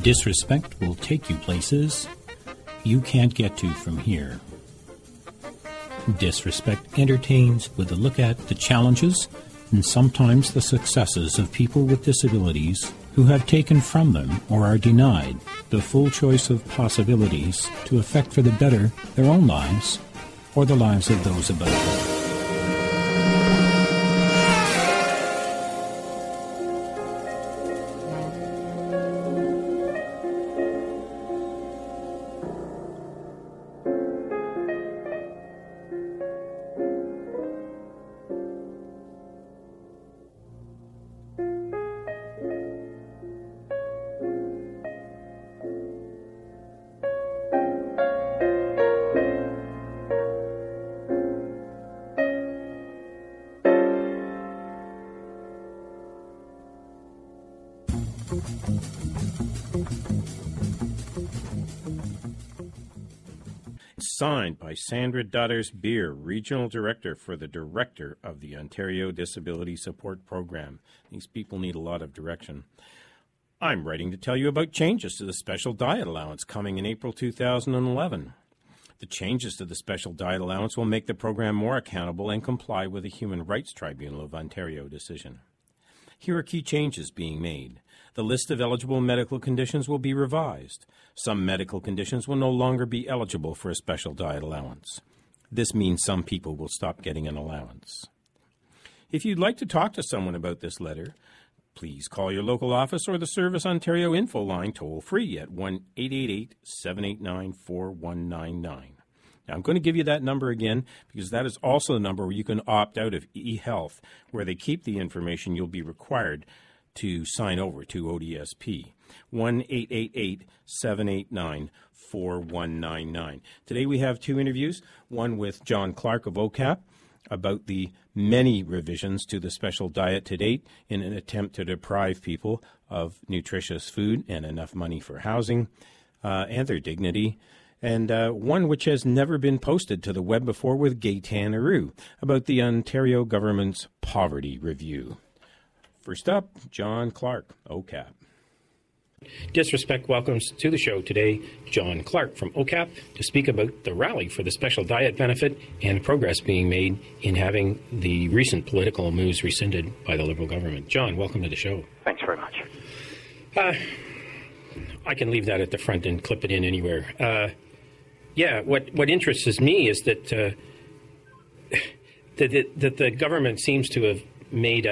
Disrespect will take you places you can't get to from here. Disrespect entertains with a look at the challenges and sometimes the successes of people with disabilities who have taken from them or are denied the full choice of possibilities to affect for the better their own lives or the lives of those about them. Signed by Sandra Dutters-Beer, Regional Director for the Director of the Ontario Disability Support Program. These people need a lot of direction. I'm writing to tell you about changes to the Special Diet Allowance coming in April 2011. The changes to the Special Diet Allowance will make the program more accountable and comply with the Human Rights Tribunal of Ontario decision. Here are key changes being made. The list of eligible medical conditions will be revised. Some medical conditions will no longer be eligible for a special diet allowance. This means some people will stop getting an allowance. If you'd like to talk to someone about this letter, please call your local office or the Service Ontario info line toll-free at 1-888-789-4199. Now, I'm going to give you that number again because that is also the number where you can opt out of eHealth, where they keep the information you'll be required to sign over to ODSP. 1-888-789-4199. Today we have two interviews, one with John Clark of OCAP about the many revisions to the special diet to date in an attempt to deprive people of nutritious food and enough money for housing and their dignity. And one which has never been posted to the web before with Gaetan Aru about the Ontario government's poverty review. First up, John Clark, OCAP. Disrespect welcomes to the show today John Clark from OCAP to speak about the rally for the special diet benefit and progress being made in having the recent political moves rescinded by the Liberal government. John, welcome to the show. Thanks very much. I can leave that at the front and clip it in anywhere. What interests me is that the government seems to have made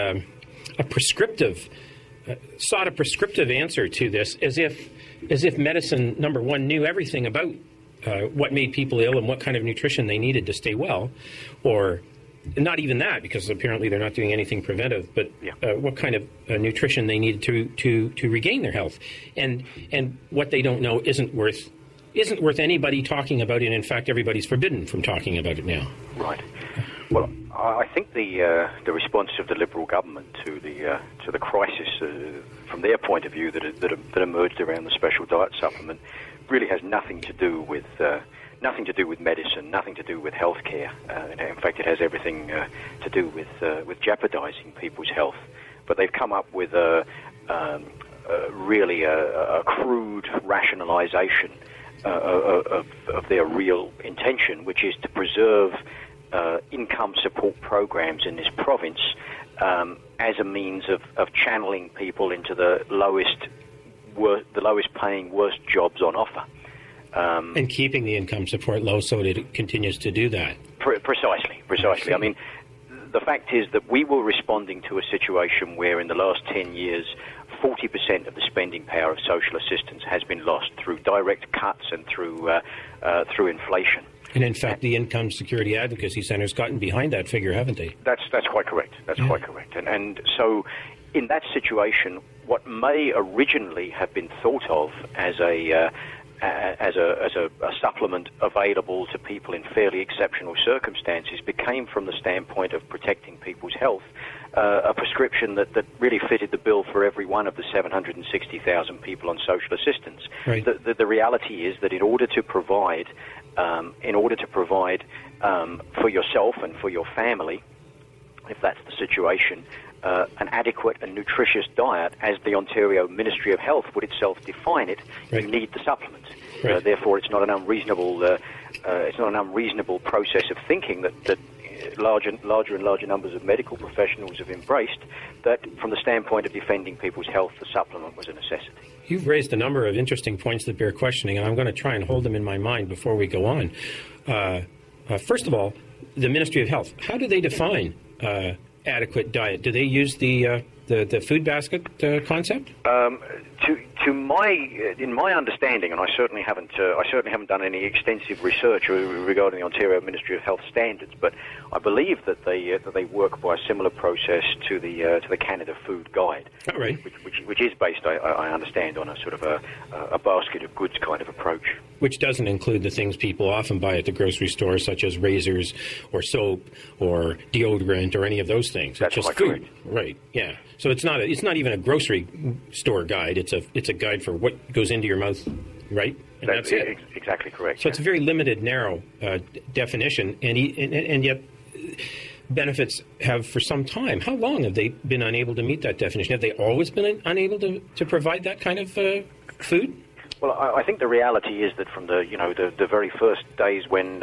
sought a prescriptive answer to this, as if medicine, number one, knew everything about what made people ill and what kind of nutrition they needed to stay well, or not even that, because apparently they're not doing anything preventive, but what kind of nutrition they needed to regain their health, and what they don't know isn't worth anybody talking about it. In fact, everybody's forbidden from talking about it now. Right. Well, I think the response of the Liberal government to the crisis, from their point of view, that emerged around the special diet supplement, really has nothing to do with medicine, nothing to do with healthcare. In fact, it has everything to do with jeopardising people's health. But they've come up with really a crude rationalisation of their real intention, which is to preserve income support programs in this province as a means of channeling people into the lowest paying, worst jobs on offer. And keeping the income support low so that it continues to do that. Precisely. I mean, the fact is that we were responding to a situation where in the last 10 years, 40% of the spending power of social assistance has been lost through direct cuts and through inflation. And in fact, the Income Security Advocacy Centre's gotten behind that figure, haven't they? That's quite correct. Quite correct. And so, in that situation, what may originally have been thought of as a supplement available to people in fairly exceptional circumstances became, from the standpoint of protecting people's health, a prescription that really fitted the bill for every one of the 760,000 people on social assistance. Right. The reality is that in order to provide for yourself and for your family if that's the situation, an adequate and nutritious diet, as the Ontario Ministry of Health would itself define it, you need the supplement. Right. Therefore, it's not an unreasonable process of thinking that larger and larger numbers of medical professionals have embraced, that from the standpoint of defending people's health, the supplement was a necessity. You've raised a number of interesting points that bear questioning, and I'm going to try and hold them in my mind before we go on. First of all, the Ministry of Health, how do they define adequate diet? Do they use the food basket concept? In my understanding, and I certainly haven't done any extensive research regarding the Ontario Ministry of Health standards, but I believe that they work by a similar process to the Canada Food Guide, oh, right. which is based, I understand, on a sort of a basket of goods kind of approach. Which doesn't include the things people often buy at the grocery store, such as razors or soap or deodorant or any of those things. That's it's just food, correct. Right? Yeah. So it's not even a grocery store guide. It's a guide for what goes into your mouth, right? And that's it. Exactly correct. So it's a very limited, narrow definition, and yet benefits have for some time. How long have they been unable to meet that definition? Have they always been unable to provide that kind of food? Well, I think the reality is that from the very first days when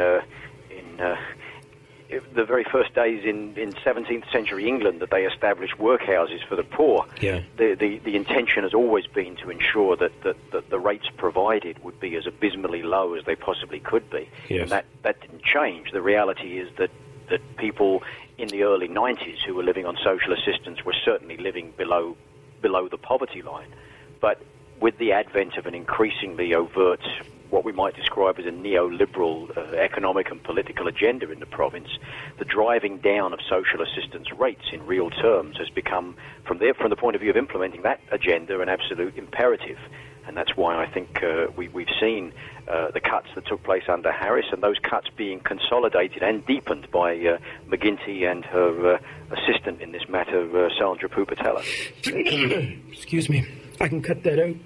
the very first days in 17th century England that they established workhouses for the poor, the intention has always been to ensure that the rates provided would be as abysmally low as they possibly could be. Yes. And that didn't change. The reality is that people in the early 90s who were living on social assistance were certainly living below the poverty line. But with the advent of an increasingly overt, what we might describe as a neoliberal economic and political agenda in the province, the driving down of social assistance rates in real terms has become, from the point of view of implementing that agenda, an absolute imperative. And that's why I think we've seen the cuts that took place under Harris, and those cuts being consolidated and deepened by McGuinty and her assistant in this matter, Sandra Pupatella. Excuse me. I can cut that out.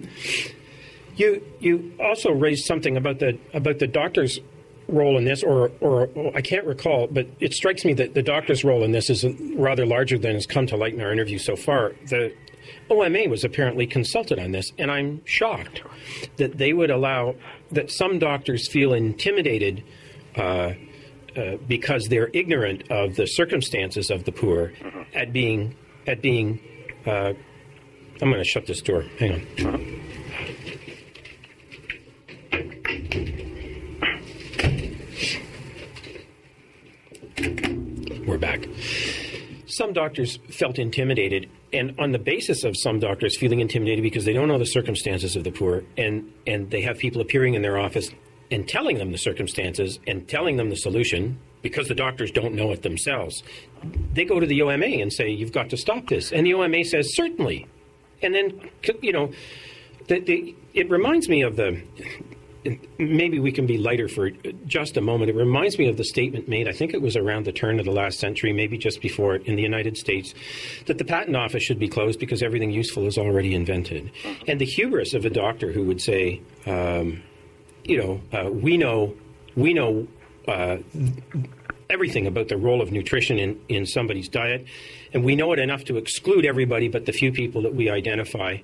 You also raised something about the doctor's role in this, or I can't recall, but it strikes me that the doctor's role in this is rather larger than has come to light in our interview so far. The OMA was apparently consulted on this, and I'm shocked that they would allow that some doctors feel intimidated because they're ignorant of the circumstances of the poor at being. I'm going to shut this door. Hang on. We're back. Some doctors felt intimidated, and on the basis of some doctors feeling intimidated because they don't know the circumstances of the poor, and they have people appearing in their office and telling them the circumstances and telling them the solution because the doctors don't know it themselves, they go to the OMA and say, you've got to stop this. And the OMA says, certainly. And then, it reminds me of maybe we can be lighter for just a moment. It reminds me of the statement made, I think it was around the turn of the last century, maybe just before it, in the United States, that the patent office should be closed because everything useful is already invented. And the hubris of a doctor who would say, we know everything about the role of nutrition in somebody's diet, and we know it enough to exclude everybody but the few people that we identify.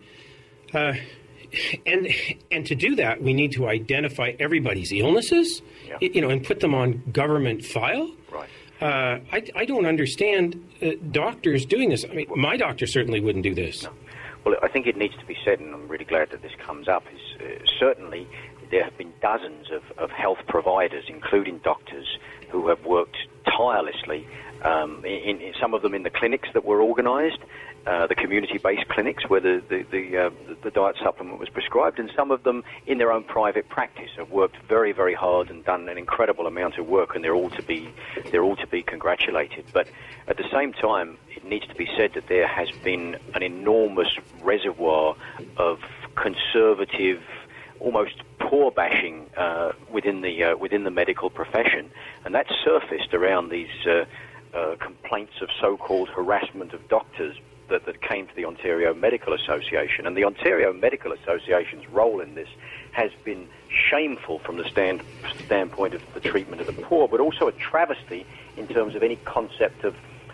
And to do that, we need to identify everybody's illnesses, and put them on government file. Right. I don't understand doctors doing this. I mean, my doctor certainly wouldn't do this. No. Well, I think it needs to be said, and I'm really glad that this comes up, is certainly there have been dozens of health providers, including doctors, who have worked tirelessly, in some of them in the clinics that were organised, the community-based clinics where the diet supplement was prescribed, and some of them in their own private practice have worked very, very hard and done an incredible amount of work, and they're all to be congratulated. But at the same time, it needs to be said that there has been an enormous reservoir of conservative, almost poor bashing within the medical profession, and that surfaced around these complaints of so-called harassment of doctors that came to the Ontario Medical Association. And the Ontario Medical Association's role in this has been shameful from the standpoint of the treatment of the poor, but also a travesty in terms of any concept of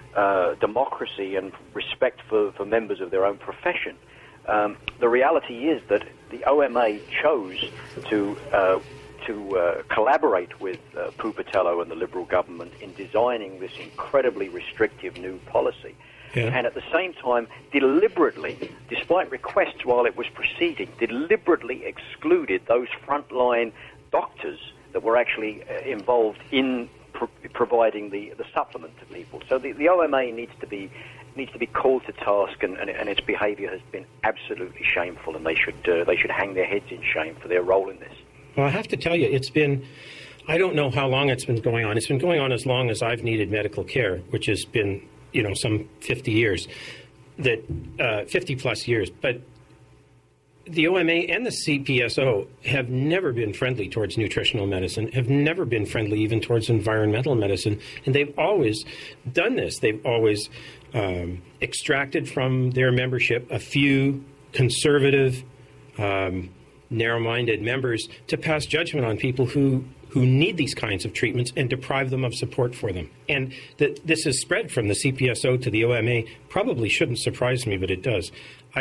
democracy and respect for members of their own profession. The reality is that the OMA chose to collaborate with Pupatello and the Liberal government in designing this incredibly restrictive new policy. Yeah. And at the same time, deliberately, despite requests while it was proceeding, deliberately excluded those frontline doctors that were actually involved in providing the supplement to people. So the OMA needs to be called to task, and its behaviour has been absolutely shameful, and they should hang their heads in shame for their role in this. Well, I have to tell you, I don't know how long it's been going on. It's been going on as long as I've needed medical care, which has been, some 50 years, 50 plus years. But the OMA and the CPSO have never been friendly towards nutritional medicine, have never been friendly even towards environmental medicine, and they've always done this. They've always extracted from their membership a few conservative, narrow-minded members to pass judgment on people who need these kinds of treatments and deprive them of support for them. And that this has spread from the CPSO to the OMA probably shouldn't surprise me, but it does.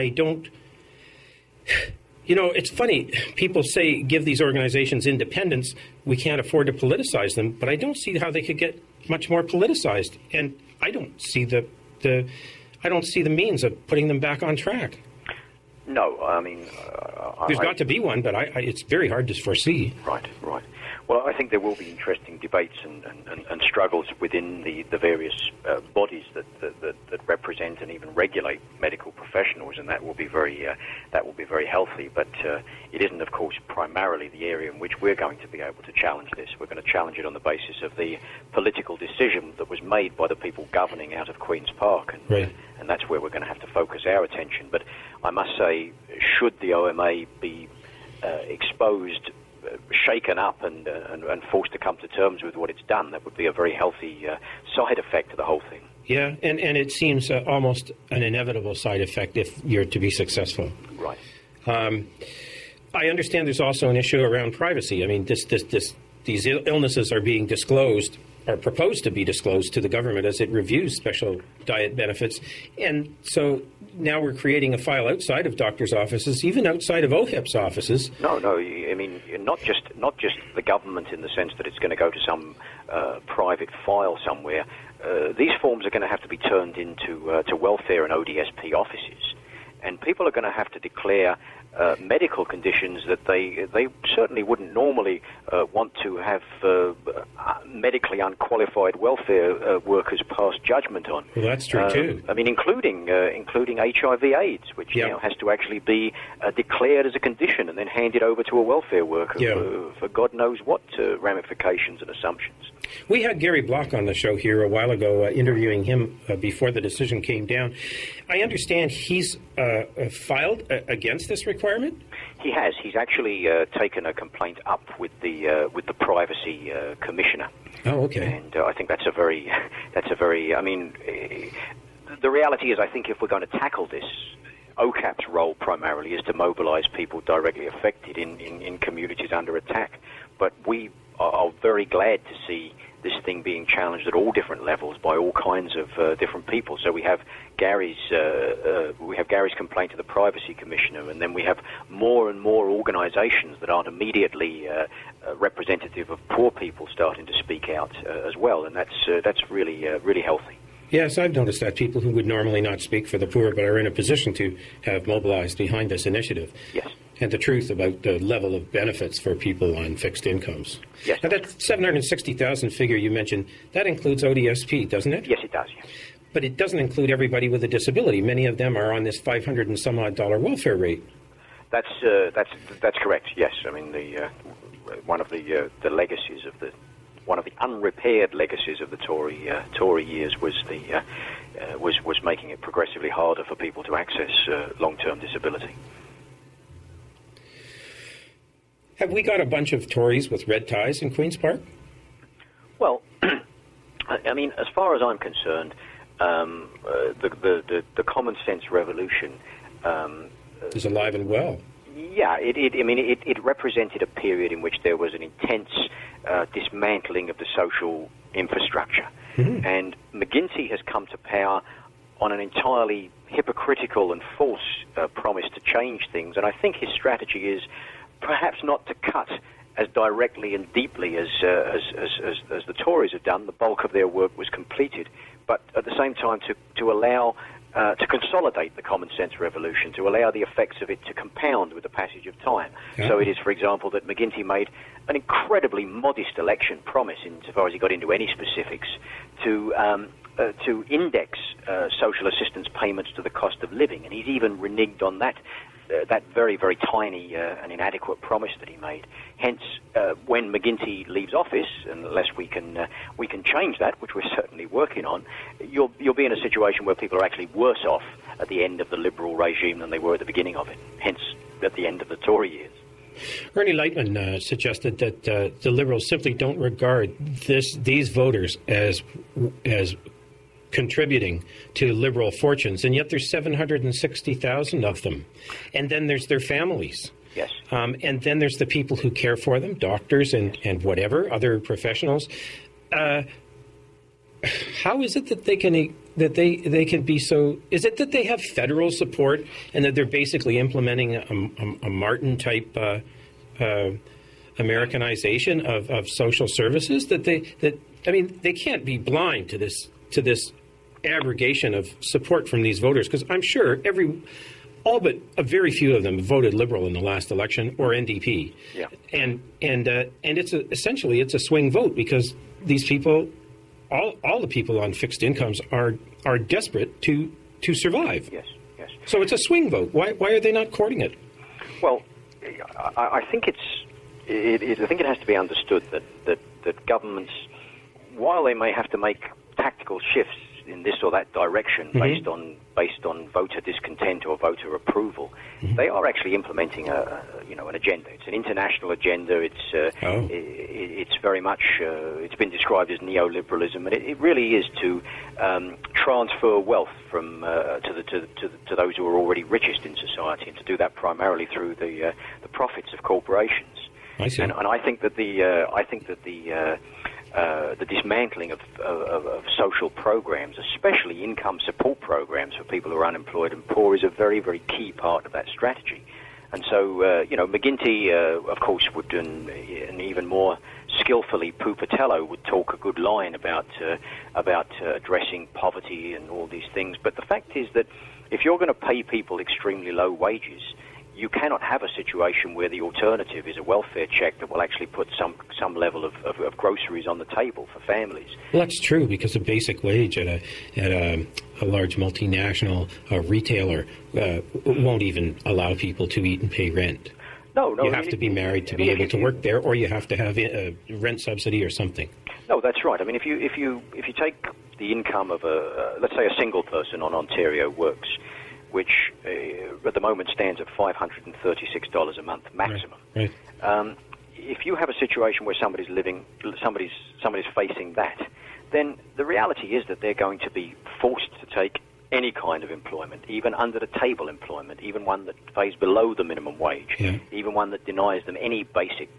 It's funny. People say give these organizations independence. We can't afford to politicize them, but I don't see how they could get much more politicized. And I don't see the means of putting them back on track. No, I mean... There's got to be one, but it's very hard to foresee. Right. Well, I think there will be interesting debates and struggles within the various bodies that represent and even regulate medical professionals, and that will be very healthy. But it isn't, of course, primarily the area in which we're going to be able to challenge this. We're going to challenge it on the basis of the political decision that was made by the people governing out of Queen's Park, and that's where we're going to have to focus our attention. But I must say, should the OMA be exposed, shaken up and forced to come to terms with what it's done, that would be a very healthy side effect to the whole thing. Yeah, and it seems almost an inevitable side effect if you're to be successful. Right. I understand there's also an issue around privacy. I mean, these illnesses are being disclosed, are proposed to be disclosed to the government as it reviews special diet benefits. And so now we're creating a file outside of doctors' offices, even outside of OHIP's offices. No, I mean, not just the government in the sense that it's going to go to some private file somewhere. These forms are going to have to be turned into to welfare and ODSP offices. And people are going to have to declare medical conditions that they certainly wouldn't normally want to have medically unqualified welfare workers pass judgment on. Well, that's true too. I mean, including HIV/AIDS, which has to actually be declared as a condition and then handed over to a welfare worker for God knows what ramifications and assumptions. We had Gary Block on the show here a while ago, interviewing him before the decision came down. I understand he's filed against this requirement? He has. He's actually taken a complaint up with the privacy commissioner. Oh, okay. And I think that's a very. I mean, the reality is, I think if we're going to tackle this, OCAP's role primarily is to mobilize people directly affected in communities under attack. But we are very glad to see this thing being challenged at all different levels by all kinds of different people. So we have Gary's complaint to the Privacy Commissioner, and then we have more and more organisations that aren't immediately representative of poor people starting to speak out as well, and that's really healthy. Yes, I've noticed that people who would normally not speak for the poor but are in a position to have mobilized behind this initiative. Yes. And the truth about the level of benefits for people on fixed incomes. Yes. Now, that 760,000 figure you mentioned, that includes ODSP, doesn't it? Yes, it does, yes. But it doesn't include everybody with a disability. Many of them are on this $500 and some odd welfare rate. That's correct, yes. I mean, one of the legacies of one of the unrepaired legacies of the Tory years was was making it progressively harder for people to access long-term disability. Have we got a bunch of Tories with red ties in Queen's Park? Well, I mean, as far as I'm concerned, the common sense revolution is alive and well. Yeah, it represented a period in which there was an intense dismantling of the social infrastructure. Mm-hmm. And McGuinty has come to power on an entirely hypocritical and false promise to change things. And I think his strategy is perhaps not to cut as directly and deeply as the Tories have done. The bulk of their work was completed. But at the same time, to allow... to consolidate the common sense revolution, to allow the effects of it to compound with the passage of time. Yeah. So it is, for example, that McGuinty made an incredibly modest election promise, insofar as he got into any specifics, to index social assistance payments to the cost of living, and he's even reneged on that very, very tiny and inadequate promise that he made. Hence, when McGuinty leaves office, unless we can change that, which we're certainly working on, you'll be in a situation where people are actually worse off at the end of the Liberal regime than they were at the beginning of it. Hence, at the end of the Tory years. Ernie Lightman suggested that the Liberals simply don't regard these voters as contributing to Liberal fortunes, and yet there's 760,000 of them. And then there's their families. Yes. And then there's the people who care for them, doctors and whatever, other professionals. How is it that they can be so... Is it that they have federal support and that they're basically implementing a Martin-type Americanization of social services? They can't be blind to this aggregation of support from these voters, because I'm sure all but a very few of them voted Liberal in the last election, or NDP. Yeah. And it's essentially a swing vote, because these people, all the people on fixed incomes are desperate to survive. Yes. So it's a swing vote. Why are they not courting it? Well, I think I think it has to be understood that governments, while they may have to make tactical shifts in this or that direction, mm-hmm. based on voter discontent or voter approval, mm-hmm. they are actually implementing an agenda. It's an international agenda. It's very much it's been described as neoliberalism, and it really is to transfer wealth from to those who are already richest in society, and to do that primarily through the profits of corporations. I see. And I think that the dismantling of social programs, especially income support programs for people who are unemployed and poor, is a very, very key part of that strategy. And so, McGuinty, of course, would, and even more skillfully, Pupatello would talk a good line about addressing poverty and all these things. But the fact is that if you're going to pay people extremely low wages, you cannot have a situation where the alternative is a welfare check that will actually put some level of groceries on the table for families. Well, that's true, because a basic wage at a large multinational retailer won't even allow people to eat and pay rent. No. You have to be married to be able to work there, or you have to have a rent subsidy or something. No, that's right. I mean, if you take the income of let's say a single person on Ontario Works, which at the moment stands at $536 a month maximum. Right. If you have a situation where somebody's facing that, then the reality is that they're going to be forced to take any kind of employment, even under-the-table employment, even one that pays below the minimum wage, even one that denies them any basic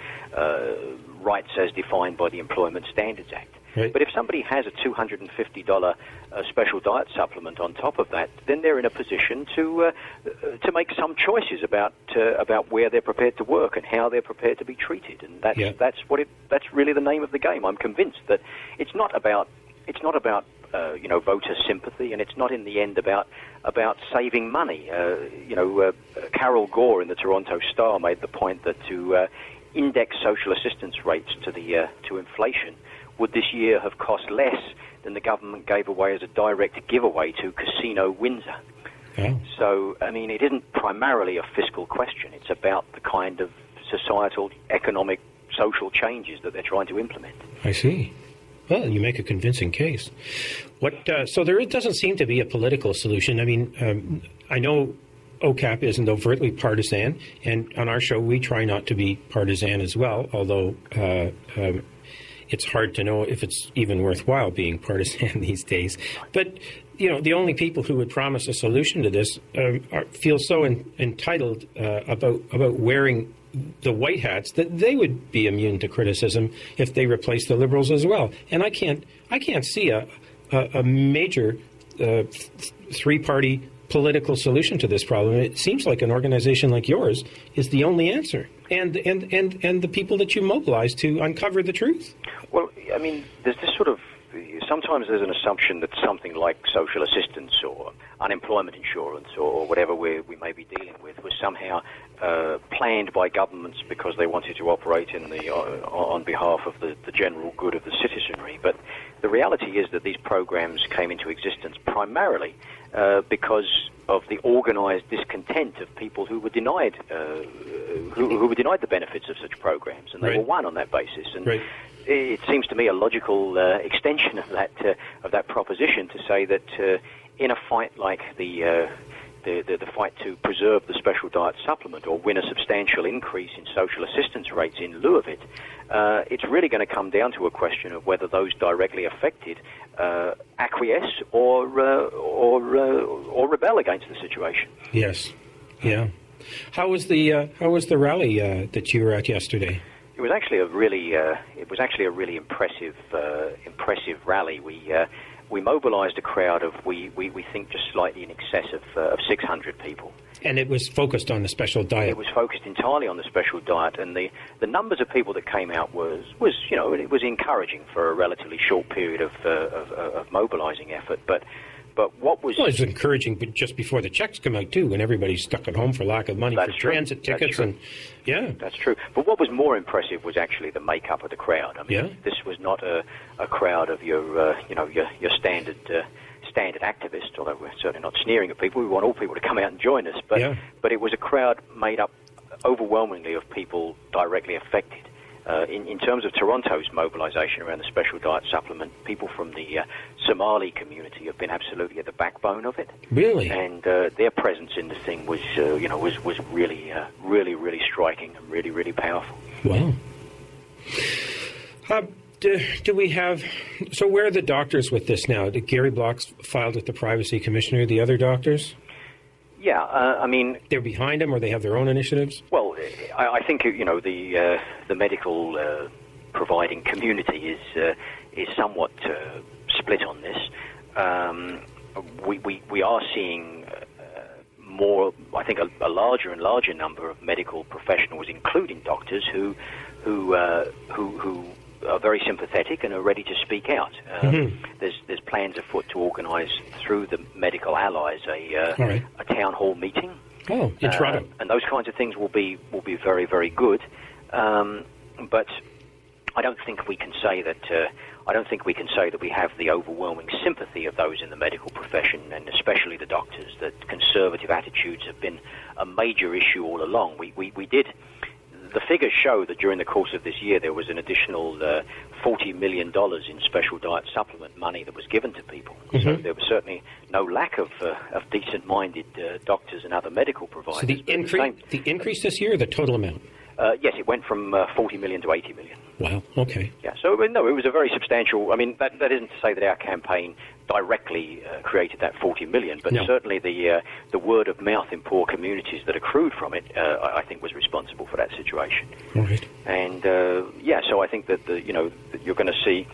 rights as defined by the Employment Standards Act. Right. But if somebody has a $250 special diet supplement on top of that, then they're in a position to make some choices about where they're prepared to work and how they're prepared to be treated, and that's really the name of the game. I'm convinced that it's not about voter sympathy, and it's not in the end about saving money. Carol Gore in the Toronto Star made the point that to index social assistance rates to inflation would this year have cost less than the government gave away as a direct giveaway to Casino Windsor. Oh. So, I mean, it isn't primarily a fiscal question. It's about the kind of societal, economic, social changes that they're trying to implement. I see. Well, you make a convincing case. So there doesn't seem to be a political solution. I mean, I know OCAP isn't overtly partisan, and on our show we try not to be partisan as well, although it's hard to know if it's even worthwhile being partisan these days. But the only people who would promise a solution to this feel so entitled about wearing the white hats that they would be immune to criticism if they replace the Liberals as well. And I can't see a major three-party political solution to this problem. It seems like an organization like yours is the only answer, and the people that you mobilize to uncover the truth. Well, I mean, there's this sort of, sometimes there's an assumption that something like social assistance or unemployment insurance or whatever we may be dealing with was somehow planned by governments because they wanted to operate on behalf of the general good of the citizenry. But the reality is that these programs came into existence primarily because of the organised discontent of people who were denied who were denied the benefits of such programs, and they were won on that basis. And it seems to me a logical extension of that proposition to say that in a fight like the fight to preserve the special diet supplement or win a substantial increase in social assistance rates in lieu of it, it's really going to come down to a question of whether those directly affected acquiesce or rebel against the situation. Yes, yeah. How was the rally that you were at yesterday? It was actually a really impressive rally. We mobilised a crowd of we think just slightly in excess of 600 people. And it was focused on the special diet. It was focused entirely on the special diet, and the numbers of people that came out was it was encouraging for a relatively short period of mobilising effort. But what was... Well, it's encouraging but just before the checks come out, too, when everybody's stuck at home for lack of money for transit tickets. That's true. But what was more impressive was actually the makeup of the crowd. I mean, this was not a crowd of your standard activists, although we're certainly not sneering at people. We want all people to come out and join us. But it was a crowd made up overwhelmingly of people directly affected. In terms of Toronto's mobilisation around the special diet supplement, people from the Somali community have been absolutely at the backbone of it. Really? And their presence in the thing was really, really striking and really, really powerful. Wow. Do we have... So where are the doctors with this now? Did Gary Block filed with the Privacy Commissioner, the other doctors? Yeah, I mean... They're behind him, or they have their own initiatives? Well, I think, the medical providing community is somewhat split on this. We are seeing more, I think, a larger and larger number of medical professionals, including doctors, who are very sympathetic and are ready to speak out. There's plans afoot to organise through the Medical Allies a town hall meeting. Oh, in Toronto. And those kinds of things will be very, very good. But I don't think we can say that. I don't think we can say that we have the overwhelming sympathy of those in the medical profession, and especially the doctors. That conservative attitudes have been a major issue all along. We did. The figures show that during the course of this year there was an additional $40 million in special diet supplement money that was given to people. So there was certainly no lack of decent-minded doctors and other medical providers. So the increase this year, or the total amount? Yes, it went from 40 million to 80 million. Wow, okay. Yeah, so no, it was a very substantial... I mean, that isn't to say that our campaign directly created that 40 million, but certainly the word of mouth in poor communities that accrued from it, I think, was responsible for that situation. All right. And, so I think that, you're going to see...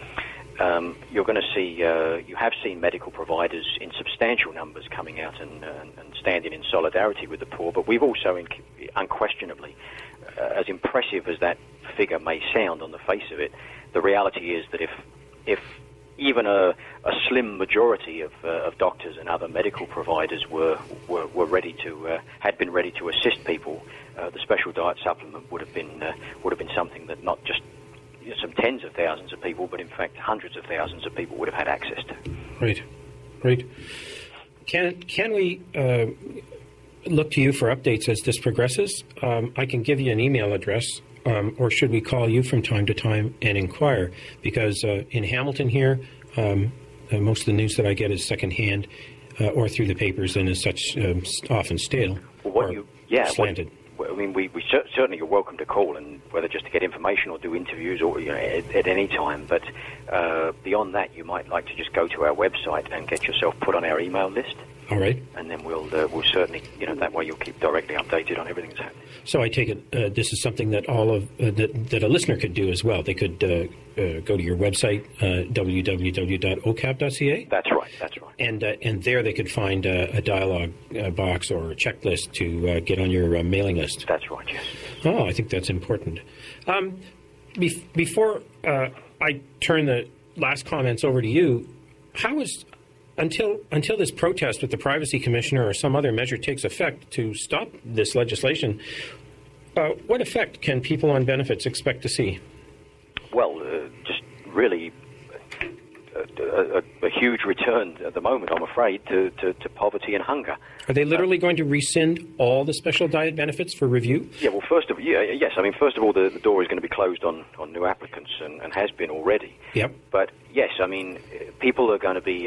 you have seen medical providers in substantial numbers coming out and standing in solidarity with the poor, but we've also unquestionably, as impressive as that figure may sound on the face of it, the reality is that if even a slim majority of doctors and other medical providers were ready to had been ready to assist people, the special diet supplement would have been something that not just some tens of thousands of people, but in fact hundreds of thousands of people would have had access to. Right. Can we look to you for updates as this progresses? I can give you an email address, or should we call you from time to time and inquire? Because in Hamilton here, most of the news that I get is secondhand or through the papers, and is such often stale or slanted. I mean, we certainly you're welcome to call, and whether just to get information or do interviews or at any time. But beyond that, you might like to just go to our website and get yourself put on our email list. All right. And then we'll certainly, that way you'll keep directly updated on everything that's happening. So I take it this is something that all of that a listener could do as well. They could go to your website, www.ocap.ca. That's right. And there they could find a dialogue box or a checklist to get on your mailing list. That's right, yes. Oh, I think that's important. Before I turn the last comments over to you, how is until this protest with the Privacy Commissioner or some other measure takes effect to stop this legislation, what effect can people on benefits expect to see? Well, just really a huge return at the moment, I'm afraid, to poverty and hunger. Are they literally going to rescind all the special diet benefits for review? Yeah, well, first of all, the door is going to be closed on new applicants and has been already. Yep. But yes, I mean, people are going to be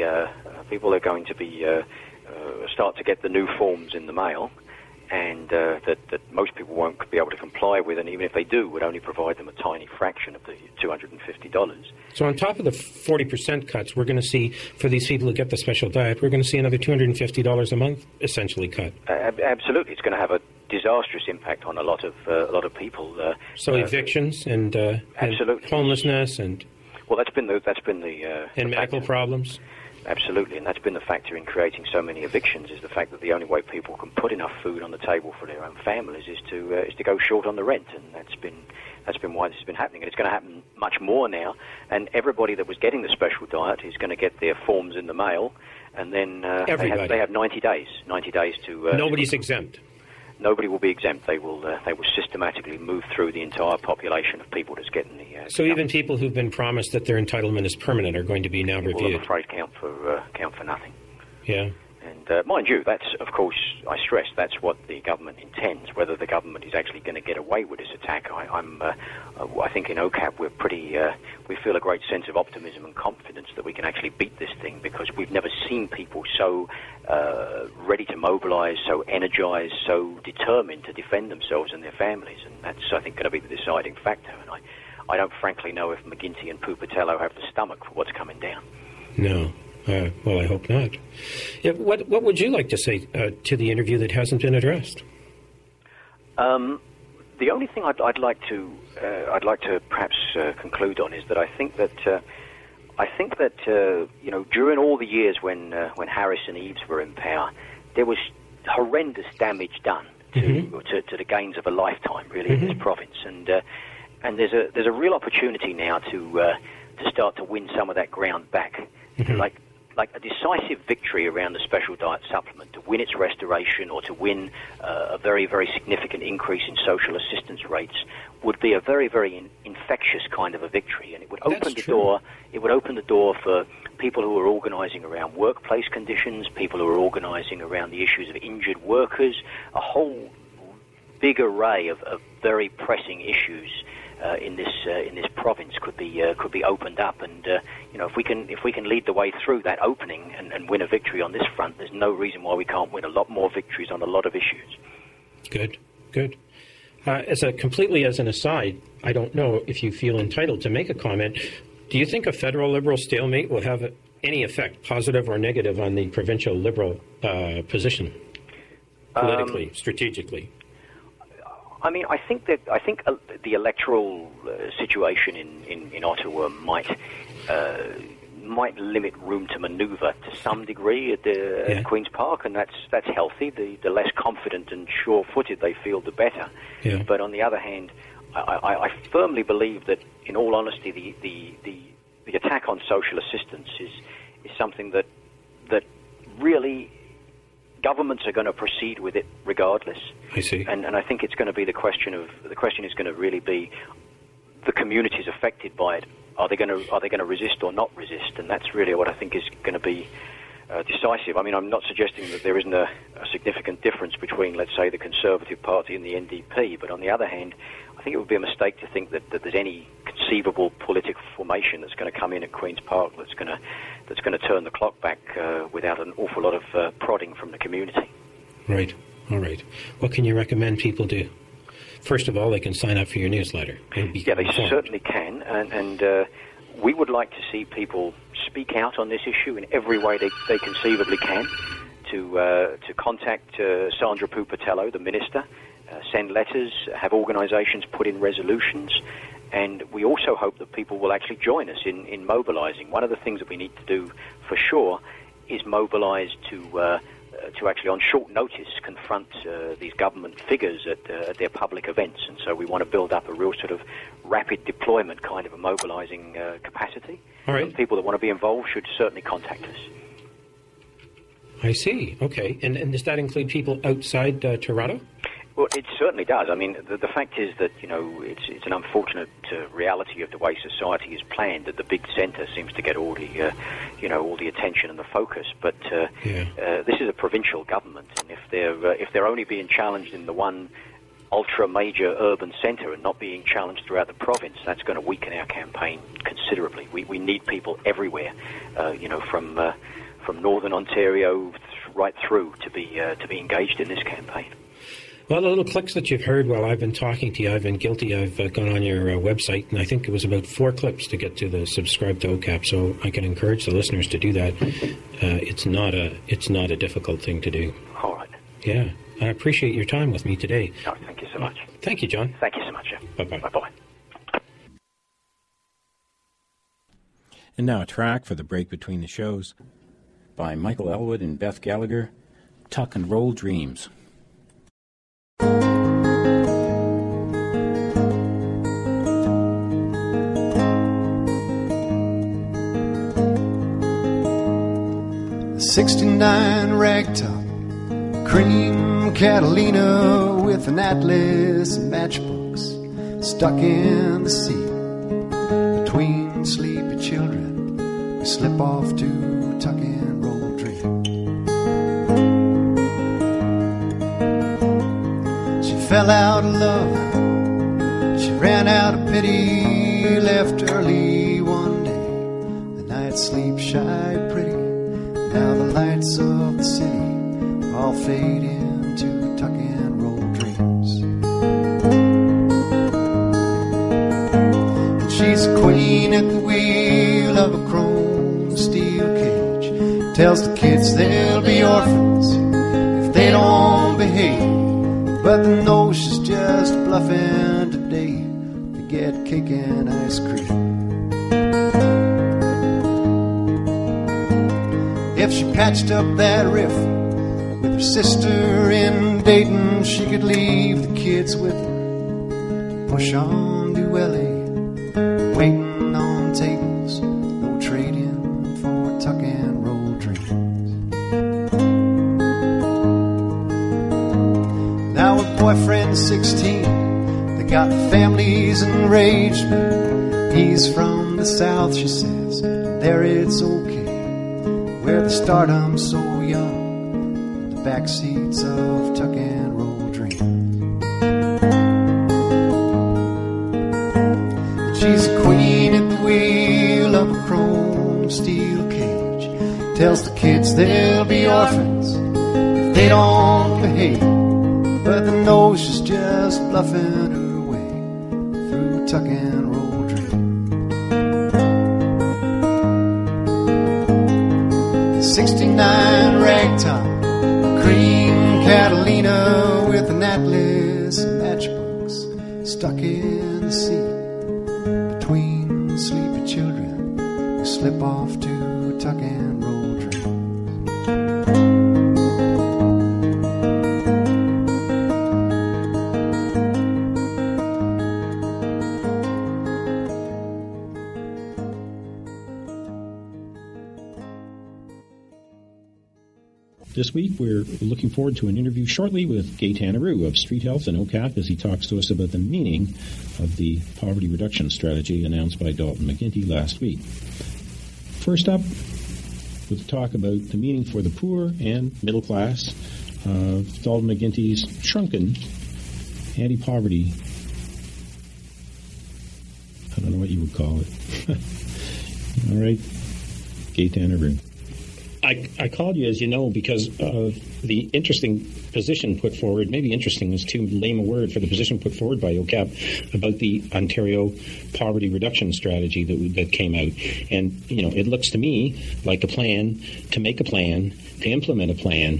start to get the new forms in the mail, and that most people won't be able to comply with, and even if they do, would only provide them a tiny fraction of the $250. So on top of the 40% cuts, we're going to see, for these people who get the special diet, we're going to see another $250 a month essentially cut. Absolutely. It's going to have a disastrous impact on a lot of people. So evictions and homelessness and... Well, that's been the and medical problems. Absolutely, and that's been the factor in creating so many evictions, is the fact that the only way people can put enough food on the table for their own families is to go short on the rent, and that's been why this has been happening. And it's going to happen much more now, and everybody that was getting the special diet is going to get their forms in the mail, and then they have 90 days to... Nobody's exempt. Nobody will be exempt. They will systematically move through the entire population of people that's getting the... So even people who've been promised that their entitlement is permanent are going to be now reviewed? Well, I'm afraid count for nothing. Yeah. And mind you, that's, of course, I stress, that's what the government intends. Whether the government is actually going to get away with this attack, I think in OCAP we feel a great sense of optimism and confidence that we can actually beat this thing, because we've never seen people so ready to mobilise, so energised, so determined to defend themselves and their families, and that's, I think, going to be the deciding factor. And I don't frankly know if McGuinty and Pupatello have the stomach for what's coming down. No. Well, I hope not. Yeah, what would you like to say to the interview that hasn't been addressed? The only thing I'd like to perhaps conclude on is that I think that during all the years when Harris and Eves were in power, there was horrendous damage done to the gains of a lifetime, really, in this province, and there's a real opportunity now to start to win some of that ground back, like a decisive victory around the special diet supplement, to win its restoration or to win a very, very significant increase in social assistance rates would be a very, very infectious kind of a victory, and it would open the door. It would open the door for people who are organising around workplace conditions, people who are organising around the issues of injured workers, a whole big array of very pressing issues in this province could be opened up, and if we can lead the way through that opening and win a victory on this front, there's no reason why we can't win a lot more victories on a lot of issues. Good. As an aside, I don't know if you feel entitled to make a comment. Do you think a federal Liberal stalemate will have any effect, positive or negative, on the provincial Liberal position politically, strategically? I mean, I think the electoral situation in Ottawa might limit room to manoeuvre to some degree at Queen's Park, and that's healthy. The less confident and sure-footed they feel, the better. Yeah. But on the other hand, I firmly believe that, in all honesty, the attack on social assistance is something that really governments are going to proceed with it regardless. I see. And I think it's going to be the question is going to really be the communities affected by it. Are they going to resist or not resist? And that's really what I think is going to be decisive. I mean, I'm not suggesting that there isn't a significant difference between, let's say, the Conservative Party and the NDP, but on the other hand, I think it would be a mistake to think that there's any conceivable political formation that's going to come in at Queen's Park that's going to turn the clock back without an awful lot of prodding from the community. Right. All right. What can you recommend people do? first of all, they can sign up for your newsletter. Yeah, they certainly can, and we would like to see people speak out on this issue in every way they conceivably can, to contact Sandra Pupatello, the Minister, send letters, have organisations put in resolutions, and we also hope that people will actually join us in mobilising. One of the things that we need to do for sure is mobilise to actually on short notice confront these government figures at their public events, and so we want to build up a real sort of rapid deployment kind of a mobilising capacity. All right. And people that want to be involved should certainly contact us. I see. Okay. And does that include people outside Toronto? Well, it certainly does. I mean, the fact is that, it's an unfortunate reality of the way society is planned, that the big centre seems to get all the, all the attention and the focus. But this is a provincial government, and if they're only being challenged in the one ultra-major urban centre and not being challenged throughout the province, that's going to weaken our campaign considerably. We need people everywhere, from Northern Ontario right through to be engaged in this campaign. Well, the little clicks that you've heard while I've been talking to you, I've been guilty. I've gone on your website, and I think it was about 4 clips to get to the subscribe to OCAP. So I can encourage the listeners to do that. It's not a difficult thing to do. All right. Yeah, I appreciate your time with me today. No, thank you so much. Thank you, John. Thank you so much. Bye-bye. Bye-bye. And now a track for the break between the shows by Michael Elwood and Beth Gallagher, Tuck and Roll Dreams. '69 ragtop, cream Catalina with an atlas and matchbooks stuck in the seat. Between sleepy children, we slip off to tuck and roll dreams. She fell out of love, she ran out of pity, left early one day. The night sleep shy pretty. Now the lights of the city all fade into tuck and roll dreams. And she's a queen at the wheel of a chrome steel cage. Tells the kids they'll be orphans if they don't behave. But they know she's just bluffing today to get cake and ice cream. If she patched up that riff with her sister in Dayton, she could leave the kids with her, push on to LA, waiting on tables, no trade-in for tuck and roll dreams. Now her boyfriend's 16, they got families enraged, but he's from the South, she says, there it's okay. Where the stardom's so young, in the back seats of tuck and roll dreams. She's a queen at the wheel of a chrome steel cage. Tells the kids they'll be orphans if they don't behave. But they know she's just bluffing her way through tuck and roll dreams. '69 ragtop, cream Catalina with an atlas and matchbooks stuck in the seat. Between sleepy children, we slip off to tuck and roll dreams. This week, we're looking forward to an interview shortly with Gaetan Aru of Street Health and OCAP as he talks to us about the meaning of the poverty reduction strategy announced by Dalton McGuinty last week. First up, we'll talk about the meaning for the poor and middle class of Dalton McGuinty's shrunken anti-poverty, I don't know what you would call it. All right, Gaetan Aru. I called you, as you know, because of the interesting position put forward. Maybe interesting is too lame a word for the position put forward by OCAP about the Ontario poverty reduction strategy that came out. And, it looks to me like a plan to make a plan, to implement a plan.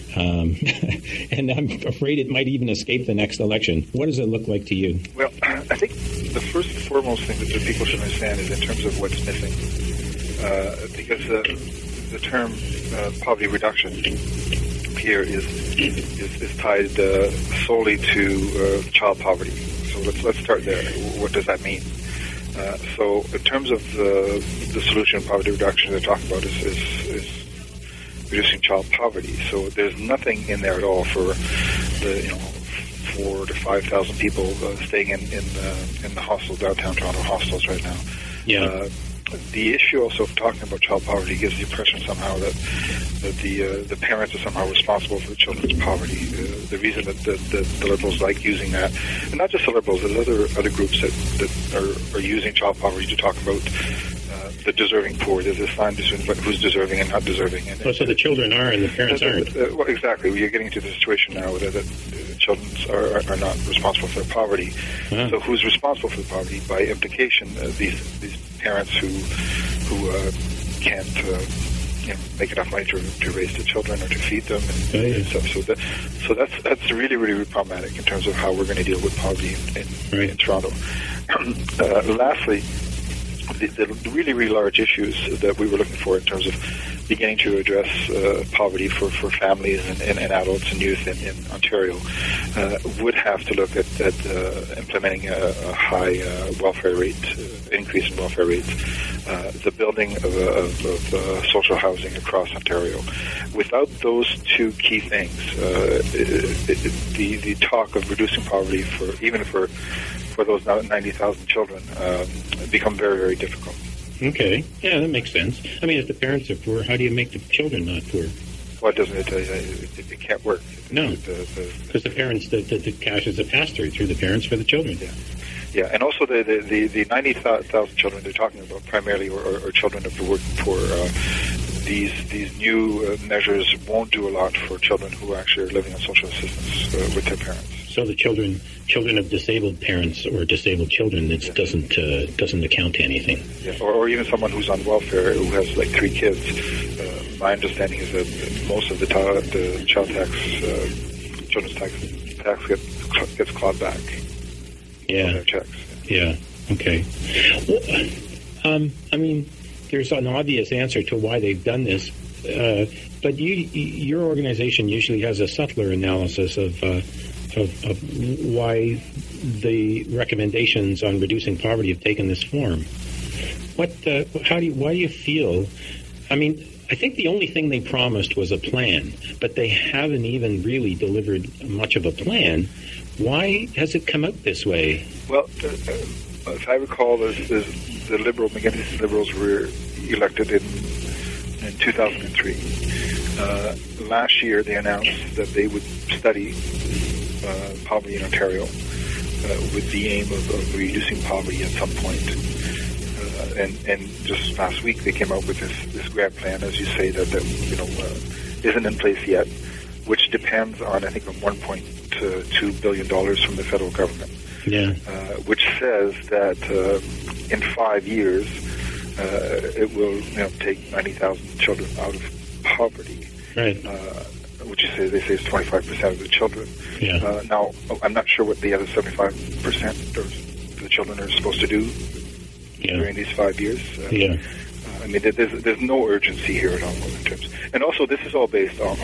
And I'm afraid it might even escape the next election. What does it look like to you? Well, I think the first and foremost thing that the people should understand is in terms of what's missing. Because the term poverty reduction here is tied solely to child poverty. So let's start there. What does that mean? So in terms of the solution of poverty reduction they're talking about is reducing child poverty. So there's nothing in there at all for the 4,000 to 5,000 people staying in the hostels, downtown Toronto hostels right now. Yeah. The issue also of talking about child poverty gives the impression somehow that the parents are somehow responsible for the children's poverty. The reason that the Liberals like using that, and not just the Liberals, there's other groups that are using child poverty to talk about the deserving poor. There's this line between who's deserving and not deserving. And, so the children are and the parents aren't. Well, exactly. You're getting into the situation now that children are not responsible for their poverty. Uh-huh. So who's responsible for the poverty? By implication, these parents who can't make enough money to raise the children or to feed them and stuff. So that's really, really problematic in terms of how we're going to deal with poverty in Toronto. Lastly, the really, really large issues that we were looking for in terms of beginning to address poverty for families and adults and youth in Ontario would have to look at implementing a high welfare rate, increase in welfare rates, the building of social housing across Ontario. Without those two key things, the talk of reducing poverty for those 90,000 children become very, very difficult. Okay. Yeah, that makes sense. I mean, if the parents are poor, how do you make the children not poor? Well, doesn't it? It can't work. No, because the parents, the cash is a pass-through through the parents for the children. Yeah, and also the 90,000 children they're talking about primarily are children of the working poor. These new measures won't do a lot for children who actually are living on social assistance with their parents. So the children of disabled parents or disabled children, it doesn't account to anything. Yeah, or even someone who's on welfare who has like 3 kids. My understanding is that most of the child tax, children's tax gets clawed back. Yeah. On their checks. Yeah. Okay. Well, I mean, there's an obvious answer to why they've done this, but your organization usually has a subtler analysis of why the recommendations on reducing poverty have taken this form. Why do you feel? I mean, I think the only thing they promised was a plan, but they haven't even really delivered much of a plan. Why has it come out this way? Well, if I recall, the McGuinness Liberals were elected in 2003. Last year, they announced that they would study poverty in Ontario with the aim of reducing poverty at some point. And just last week, they came out with this grant plan, as you say, that isn't in place yet, which depends on, I think, $1.2 billion from the federal government. Yeah. Which says that in 5 years, it will take 90,000 children out of poverty. Right. Which they say is 25% of the children. Yeah. Now, I'm not sure what the other 75% of the children are supposed to do during these 5 years. I mean, there's no urgency here at all in terms. And also, this is all based on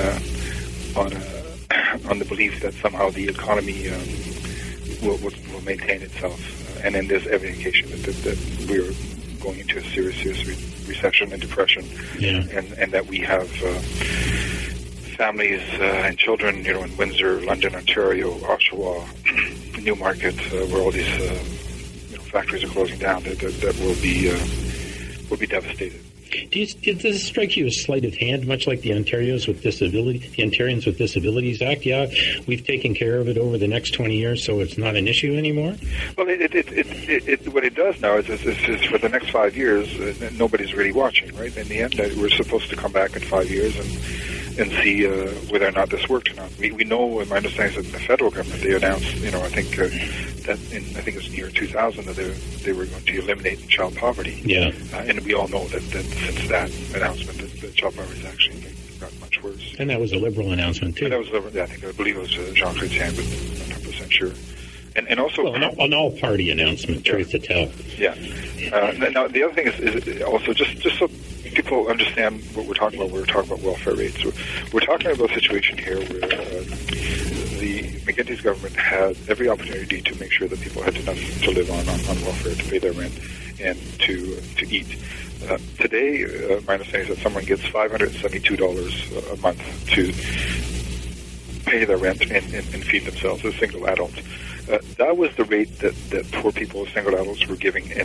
the belief that somehow the economy will maintain itself, and then there's every indication that we're going into a serious recession and depression, and that we have families and children, in Windsor, London, Ontario, Oshawa, Newmarket, where all these factories are closing down, that will be devastated. Does this strike you as sleight of hand, much like the Ontarians with Disabilities Act? Yeah, we've taken care of it over the next 20 years, so it's not an issue anymore? Well, what it does now is for the next 5 years, nobody's really watching, right? In the end, we're supposed to come back in 5 years and see whether or not this worked or not. We know, my understanding is that the federal government, they announced, I think that I think it was in the year 2000 that they were going to eliminate child poverty. Yeah. And we all know that since that announcement, that child poverty has actually gotten much worse. And that was a Liberal announcement, too. And that was Liberal, I believe it was Jean Chrétien, but I'm not 100% sure. And also... Well, an all-party announcement, truth to tell. Yeah. Now, the other thing is also, just so people understand what we're talking about, we're talking about welfare rates. We're talking about a situation here where the McGuinty's government had every opportunity to make sure that people had enough to live on welfare, to pay their rent, and to eat. Today, my understanding is that someone gets $572 a month to pay their rent and feed themselves as single adults. That was the rate that poor people as single adults were giving in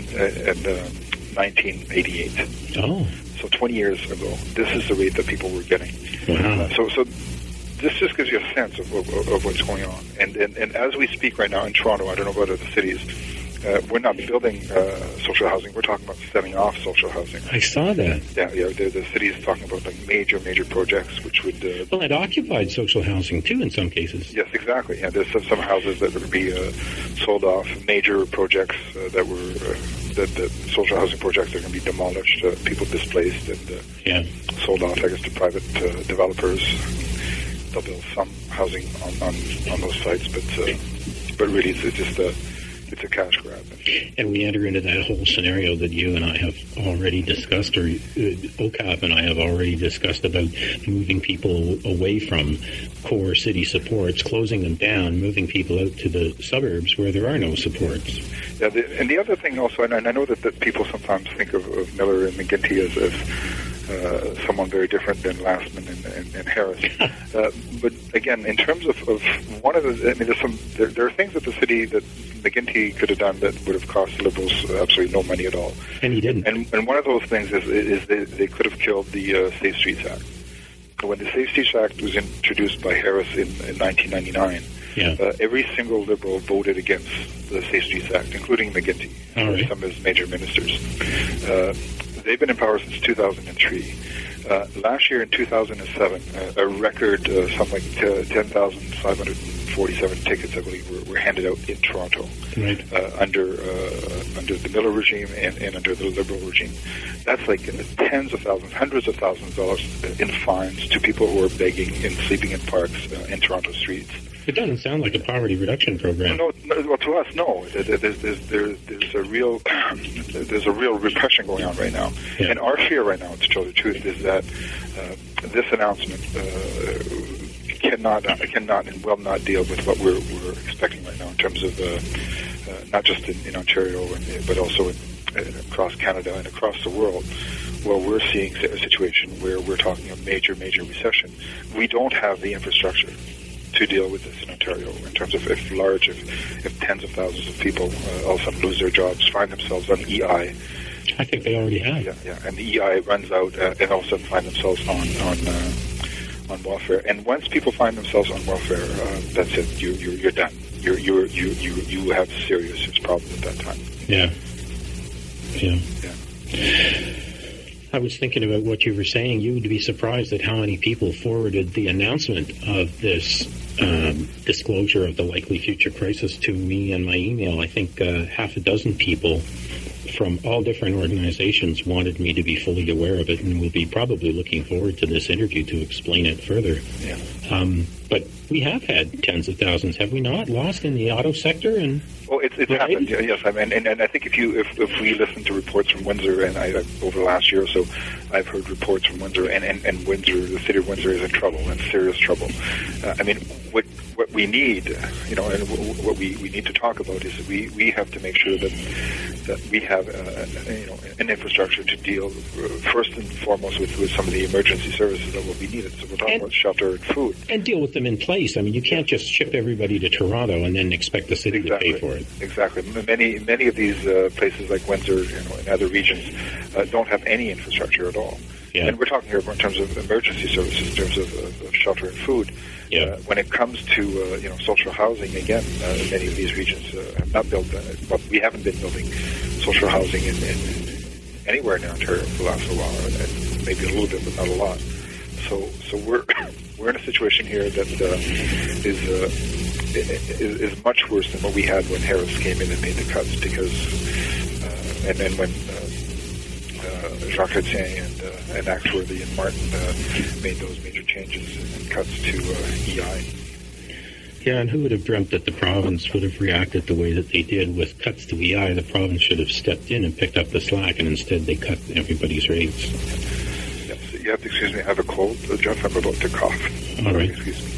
1988. Oh. So 20 years ago, this is the rate that people were getting. Wow. So this just gives you a sense of what's going on. And as we speak right now in Toronto, I don't know about other cities, we're not building social housing. We're talking about setting off social housing. I saw that. Yeah. The city is talking about like major projects, which would. Well, it occupied social housing too in some cases. Yes, exactly. Yeah, there's some houses that would be sold off. Major projects that were that social housing projects are going to be demolished. People displaced and sold off, I guess, to private developers. They'll build some housing on those sites, but really it's just it's a cash grab. And we enter into that whole scenario that you and I have already discussed, or OCAP and I have already discussed, about moving people away from core city supports, closing them down, moving people out to the suburbs where there are no supports. Yeah, and the other thing also, and I know that people sometimes think of Miller and McGuinty as someone very different than Lastman and Harris. But again, in terms of one of the, I mean, there are things that the city that McGuinty could have done that would have cost Liberals absolutely no money at all. And he didn't. And one of those things is they could have killed the Safe Streets Act. When the Safe Streets Act was introduced by Harris in 1999, every single Liberal voted against the Safe Streets Act, including McGuinty, some of his major ministers. They've been in power since 2003. Last year in 2007, a record, something like 10,547 tickets, I believe, were handed out in Toronto under the Miller regime and under the Liberal regime. That's like tens of thousands, hundreds of thousands of dollars in fines to people who are begging and sleeping in parks in Toronto streets. It doesn't sound like a poverty reduction program. No, well, to us, no. There's a real repression going on right now, and our fear right now, to tell the truth, is that this announcement cannot and will not deal with what we're expecting right now in terms of not just in Ontario, but also across Canada and across the world. Well, we're seeing a situation where we're talking a major recession. We don't have the infrastructure to deal with this in Ontario in terms of if tens of thousands of people all of a sudden lose their jobs, find themselves on EI. I think they already have. Yeah, and the EI runs out and all of a sudden find themselves on welfare. And once people find themselves on welfare, that's it. You're done. You have a serious problem at that time. Yeah. I was thinking about what you were saying. You would be surprised at how many people forwarded the announcement of this disclosure of the likely future crisis to me and my email. I think half a dozen people from all different organizations wanted me to be fully aware of it and will be probably looking forward to this interview to explain it further. Yeah. But we have had tens of thousands, have we not, lost in the auto sector? And it's happened. Yes, I mean, and I think if we listen to reports from Windsor, and over the last year or so, I've heard reports from Windsor, and Windsor, the city of Windsor, is in trouble, in serious trouble. I mean, what we need, and what we need to talk about is we have to make sure that that we have an infrastructure to deal first and foremost with some of the emergency services that will be needed. So we're talking about shelter and food. And deal with them in place. I mean, you can't just ship everybody to Toronto and then expect the city to pay for it. Exactly. Many of these places like Windsor, and other regions don't have any infrastructure at all. Yeah. And we're talking here in terms of emergency services, in terms of shelter and food. Yeah. When it comes to social housing, again, many of these regions have not built. We haven't been building social housing in anywhere in Ontario for the last while, and maybe a little bit, but not a lot. So we're in a situation here that is much worse than what we had when Harris came in and made the cuts, because and then when Jacques Chrétien and Axworthy and Martin made those major changes and cuts to EI. Yeah, and who would have dreamt that the province would have reacted the way that they did with cuts to EI? The province should have stepped in and picked up the slack, and instead they cut everybody's rates. Yes, you have to excuse me. I have a cold, Jeff. I'm about to cough. All right. Excuse me.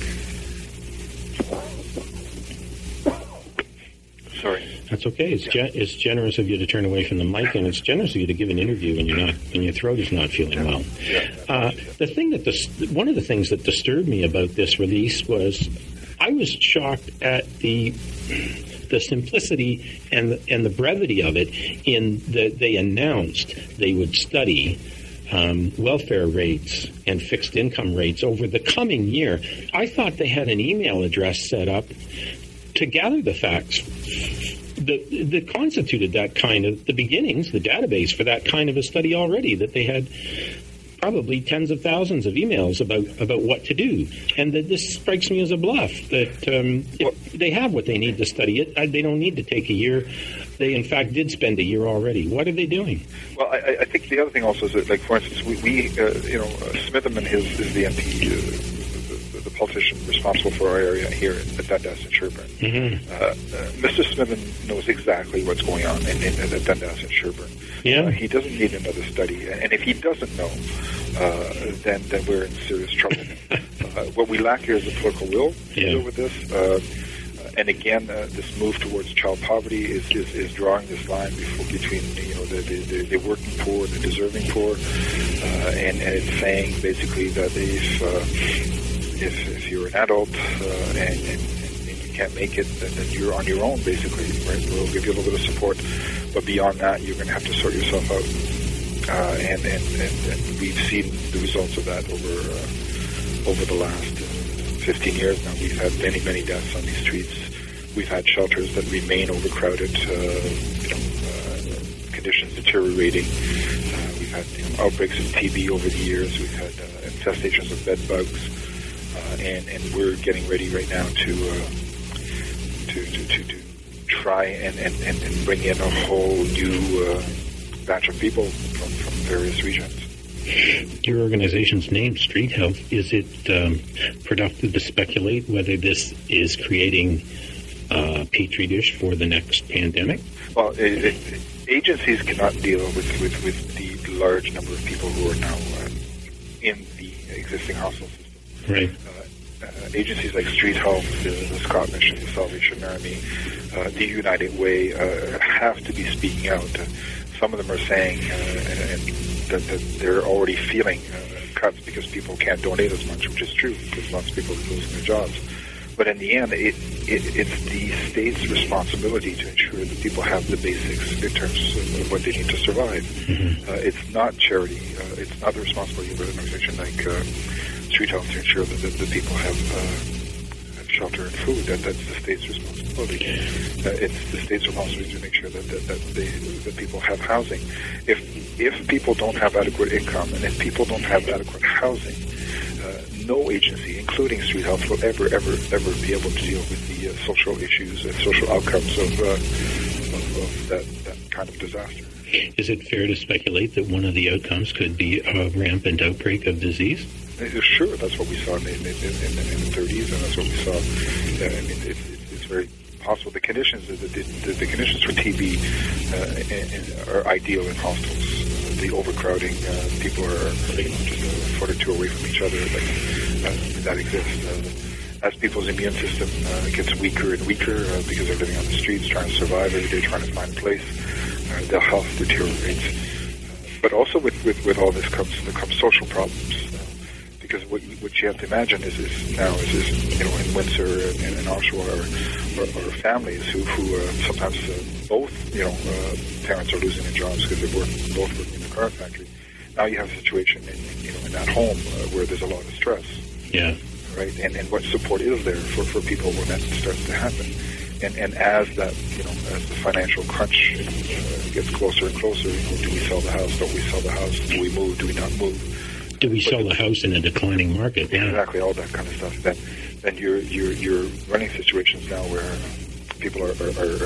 Sorry. That's okay. It's generous of you to turn away from the mic, and it's generous of you to give an interview when your throat is not feeling well. The thing one of the things that disturbed me about this release was I was shocked at the simplicity and the brevity of it, in that they announced they would study welfare rates and fixed income rates over the coming year. I thought they had an email address set up to gather the facts that constituted that kind of the beginnings, the database for that kind of a study already, that they had probably tens of thousands of emails about what to do. And that this strikes me as a bluff, that they have what they need to study it. They don't need to take a year. They, in fact, did spend a year already. What are they doing? Well, I think the other thing also is that, like, for instance, we Smitherman is the MP, the politician responsible for our area here at Dundas and Sherbourne. Mm-hmm. Mr. Smitherman knows exactly what's going on in Dundas and Sherbourne. Yeah. He doesn't need another study, and if he doesn't know, then we're in serious trouble. What we lack here is the political will to deal with this. And again, this move towards child poverty is drawing this line between the working poor and the deserving poor, and it's saying basically that if you're an adult and you can't make it, then you're on your own, basically, right? We'll give you a little bit of support, but beyond that, you're going to have to sort yourself out. And we've seen the results of that over the last 15 years now. We've had many, many deaths on these streets. We've had shelters that remain overcrowded, conditions deteriorating. We've had outbreaks of TB over the years. We've had infestations of bed bugs. And we're getting ready right now to try and bring in a whole new batch of people from various regions. Your organization's name, Street Health, is it productive to speculate whether this is creating a petri dish for the next pandemic? Well, agencies cannot deal with the large number of people who are now in the existing hospital system. Right. Agencies like Street Health, the Scott Mission, the Salvation Army, the United Way have to be speaking out. Some of them are saying that they're already feeling cuts because people can't donate as much, which is true, because lots of people are losing their jobs. But in the end, it's the state's responsibility to ensure that people have the basics in terms of what they need to survive. Mm-hmm. It's not charity. It's not the responsibility of an organization like Street Health to ensure that the people have shelter and food. That's the state's responsibility. It's the state's responsibility to make sure that people have housing. If people don't have adequate income, and if people don't have adequate housing, no agency, including Street Health, will ever be able to deal with the social issues and social outcomes of that kind of disaster. Is it fair to speculate that one of the outcomes could be a rampant outbreak of disease? Sure, that's what we saw in the 30s, and that's what we saw. It's very possible. The conditions, the conditions for TB are ideal in hospitals. The overcrowding, people are just a foot or two away from each other. That exists. As people's immune system gets weaker and weaker because they're living on the streets, trying to survive every day, trying to find a place, their health deteriorates. But also with all this comes social problems. Because what you have to imagine is in Windsor and in Oshawa are families who sometimes both parents are losing their jobs because they're both working in the car factory. Now you have a situation in that home where there's a lot of stress. Yeah. Right. And what support is there for people when that starts to happen? And as that as the financial crunch gets closer and closer, do we sell the house? Don't we sell the house? Do we move? Do we not move? Do we sell the house in a declining market? Yeah. Exactly, all that kind of stuff. Then you're running situations now where people are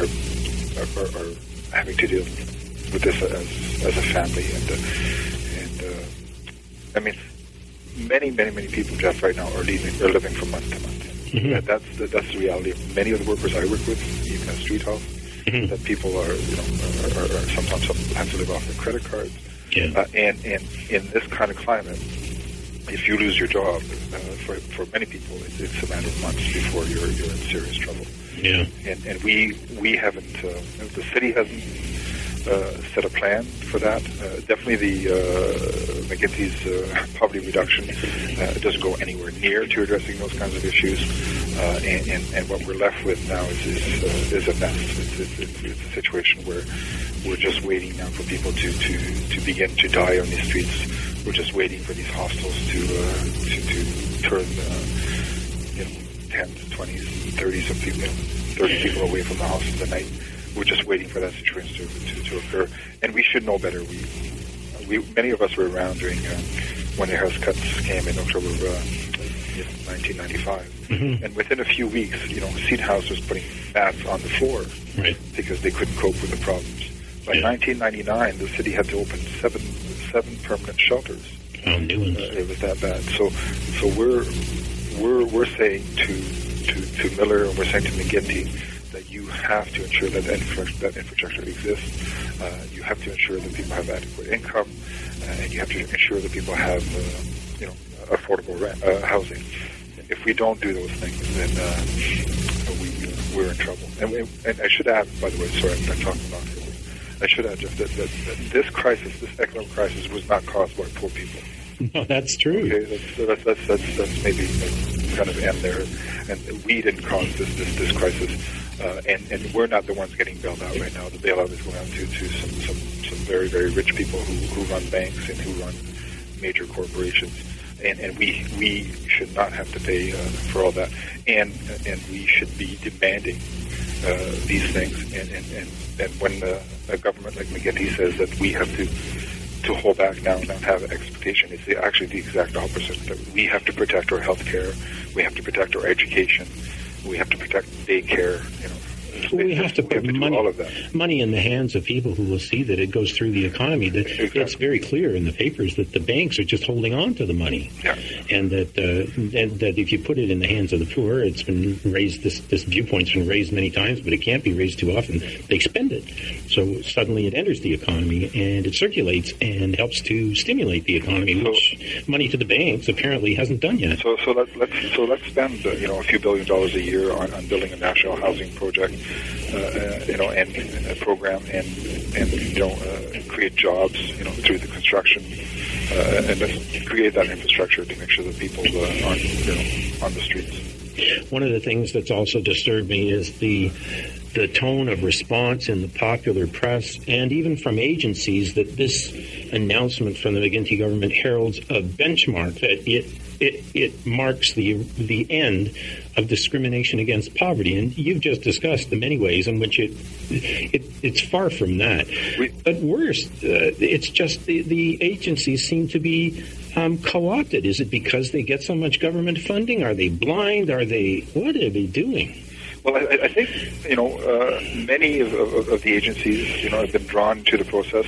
having to deal with this as a family, and I mean, many people, Jeff, right now are living from month to month. Mm-hmm. That's the reality of many of the workers I work with, even at Street Health. Mm-hmm. That people are sometimes have to live off their credit cards. Yeah. And in this kind of climate, if you lose your job, for many people, it's a matter of months before you're in serious trouble. Yeah. And we haven't, the city hasn't set a plan for that. Definitely the McGuinty's poverty reduction doesn't go anywhere near to addressing those kinds of issues. And what we're left with now is a mess. It's a situation where we're just waiting now for people to begin to die on these streets. We're just waiting for these hostels to turn 10s, 20s, 30s of people, 30 people away from the hostels at night. We're just waiting for that situation to occur, and we should know better. We many of us were around during when the house cuts came in October 1995, mm-hmm. and within a few weeks, Seed House was putting mats on the floor, right, because they couldn't cope with the problems. By 1999, the city had to open seven permanent shelters. Oh, new ones. It was that bad. So we're saying to Miller, and we're saying to McGuinty, that you have to ensure that infrastructure exists. You have to ensure that people have adequate income, and you have to ensure that people have, affordable housing. If we don't do those things, then we're in trouble. And I should add, by the way, sorry, I'm talking about it. I should add, Jeff, that this crisis, this economic crisis, was not caused by poor people. No, that's true. Okay, that's maybe kind of end there. And we didn't cause this crisis, and we're not the ones getting bailed out right now. The bailout is going out to some very, very rich people who run banks and who run major corporations, and we should not have to pay for all that, and we should be demanding these things, and when a government like McGuinty says that we have to hold back now and not have an expectation, it's actually the exact opposite. That we have to protect our health care, we have to protect our education, we have to protect daycare, We have to put money in the hands of people who will see that it goes through the economy. That exactly. It's very clear in the papers that the banks are just holding on to the money, and that if you put it in the hands of the poor, it's been raised. This viewpoint's been raised many times, but it can't be raised too often. They spend it, so suddenly it enters the economy and it circulates and helps to stimulate the economy, which money to the banks apparently hasn't done yet. So let's spend a few $1 billion a year on building a national housing project. And a program, and create jobs, through the construction, and let's create that infrastructure to make sure that people aren't on the streets. One of the things that's also disturbed me is the tone of response in the popular press and even from agencies that this announcement from the McGuinty government heralds a benchmark, that it marks the end of discrimination against poverty. And you've just discussed the many ways in which it's far from that. But worse, it's just the agencies seem to be co-opted. Is it because they get so much government funding? Are they blind? What are they doing? Well, I think, many of the agencies, have been drawn to the process.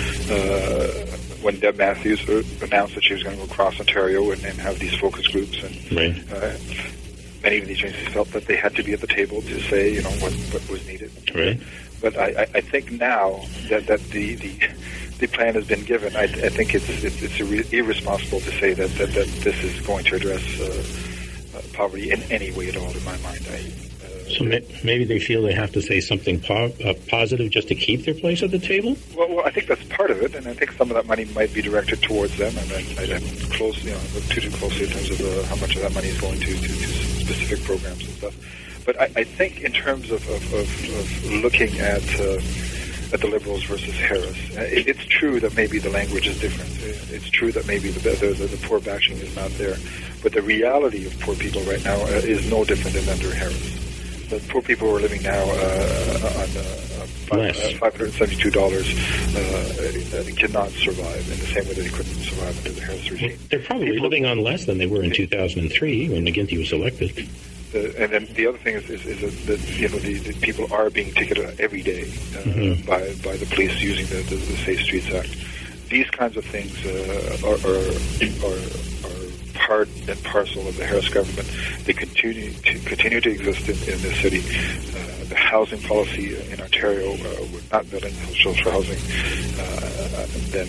When Deb Matthews announced that she was going to go across Ontario and have these focus groups, and many of the agencies felt that they had to be at the table to say, what was needed. Right. But I think now that the plan has been given, I think it's irresponsible to say that this is going to address poverty in any way at all. In my mind, So maybe they feel they have to say something positive just to keep their place at the table? Well, I think that's part of it, and I think some of that money might be directed towards them, and I haven't looked too closely in terms of how much of that money is going to specific programs and stuff. But I think in terms of looking at the Liberals versus Harris, it's true that maybe the language is different. It's true that maybe the poor bashing is not there. But the reality of poor people right now is no different than under Harris. The poor people who are living now on $572 cannot survive in the same way that they couldn't survive under the Harris regime. They're probably living on less than they were in 2003 when McGuinty was elected. And then the other thing is that the people are being ticketed every day by the police using the Safe Streets Act. These kinds of things are part and parcel of the Harris government. They continue to exist in this city. The housing policy in Ontario, we're not building social housing. Then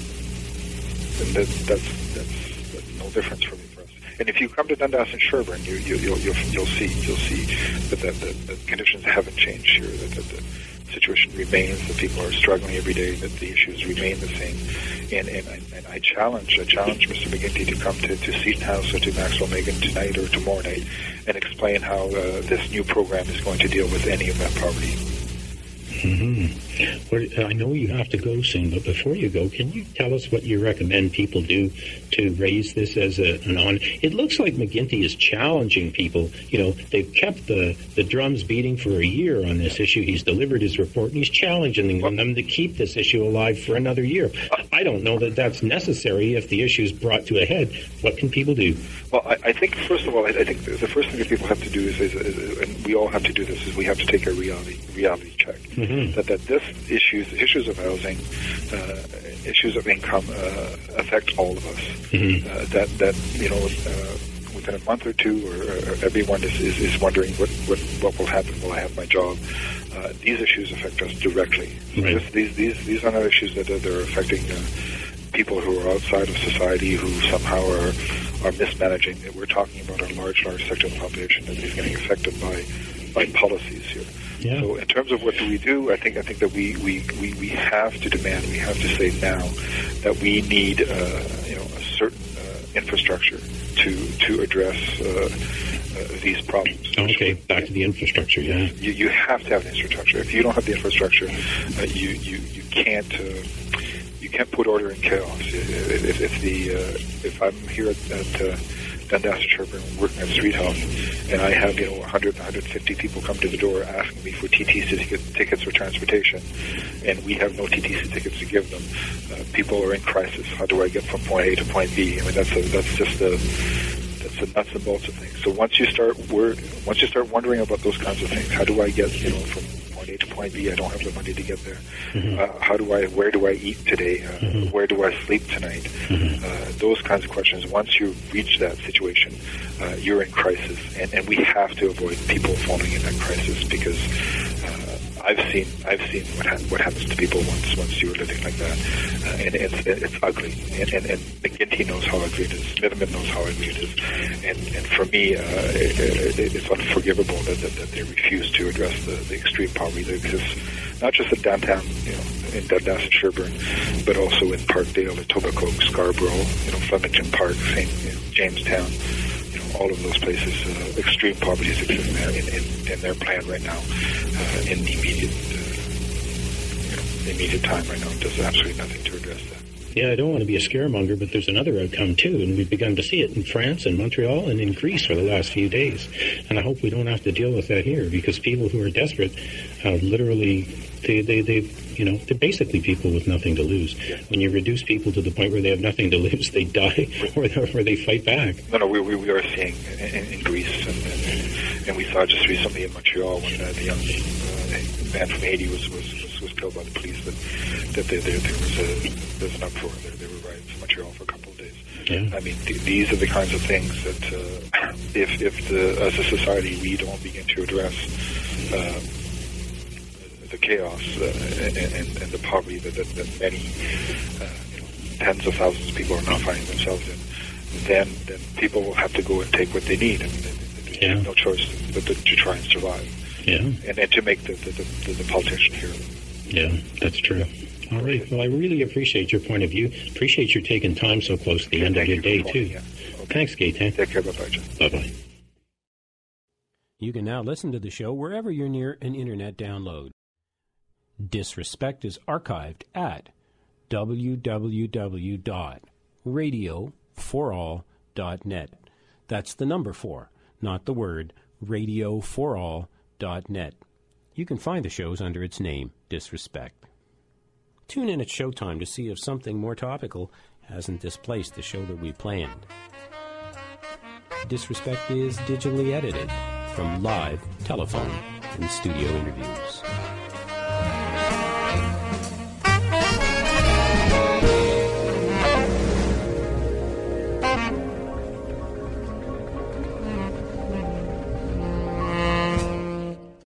that's no difference for me. And if you come to Dundas and Sherbourne, you'll see that the conditions haven't changed here. That the situation remains. That people are struggling every day. That the issues remain the same. And I challenge Mr. McGuinty to come to Seton House or to Maxwell Megan tonight or tomorrow night and explain how this new program is going to deal with any of that poverty. Well, I know you have to go soon, but before you go, can you tell us what you recommend people do to raise this as an on? It looks like McGuinty is challenging people. They've kept the drums beating for a year on this issue. He's delivered his report, and he's challenging them to keep this issue alive for another year. I don't know that that's necessary if the issue is brought to a head. What can people do? Well, I think, first of all, I think the first thing that people have to do is, and we all have to do this, is we have to take a reality check. That this issues of housing, issues of income affect all of us. Within a month or two, or everyone is wondering what will happen. Will I have my job? These issues affect us directly. Right. These are not issues that are affecting people who are outside of society who somehow are mismanaging. We're talking about a large section of the population that is getting affected by policies here. Yeah. So in terms of what do we do, I think that we have to demand, we have to say now that we need a certain infrastructure to address these problems. Okay, back to the infrastructure. Yeah, you have to have the infrastructure. If you don't have the infrastructure, you can't put order in chaos. If I'm here at Dundas and Sherbourne working at Street Health, and I have 100, 150 people come to the door asking me for TTC tickets for transportation, and we have no TTC tickets to give them. People are in crisis. How do I get from point A to point B? I mean, that's just the nuts and bolts of things. So once you start wondering about those kinds of things, how do I get from point A to point B? I don't have the money to get there. Where do I eat today? Where do I sleep tonight? Those kinds of questions. Once you reach that situation, you're in crisis, and we have to avoid people falling in that crisis, because I've seen what happens to people once you're living like that, and it's ugly. And McGuinty knows how ugly it is. Smitherman knows how ugly it is. And for me, it's unforgivable that they refuse to address the extreme poverty that exists, not just in downtown, in Dundas and Sherbourne, but also in Parkdale, Etobicoke, Scarborough, Flemington Park, Jamestown. All of those places, extreme poverty is existing there in their plan right now. In the immediate time right now, it does absolutely nothing to address that. Yeah, I don't want to be a scaremonger, but there's another outcome too, and we've begun to see it in France and Montreal and in Greece for the last few days. And I hope we don't have to deal with that here, because people who are desperate, literally, they're basically people with nothing to lose. When you reduce people to the point where they have nothing to lose, they die or they fight back. No, we are seeing in Greece, and we saw just recently in Montreal when the young man from Haiti was killed by the police, that there's an uproar. There were riots in Montreal for a couple of days. Yeah. I mean, these are the kinds of things that if as a society we don't begin to address the chaos and the poverty that many tens of thousands of people are now finding themselves in, then people will have to go and take what they need. And have no choice but to try and survive. Yeah. And to make the politician hear them. Yeah, that's true. All right. Well, I really appreciate your point of view. Appreciate your taking time so close to the end of your day, too. Yeah. Okay. Thanks, Gaetan. Take care. Bye-bye, John. Bye-bye. You can now listen to the show wherever you're near an internet download. Disrespect is archived at www.radioforall.net. That's the number 4, not the word, radioforall.net. You can find the shows under its name, Disrespect. Tune in at showtime to see if something more topical hasn't displaced the show that we planned. Disrespect is digitally edited from live, telephone, and studio interviews.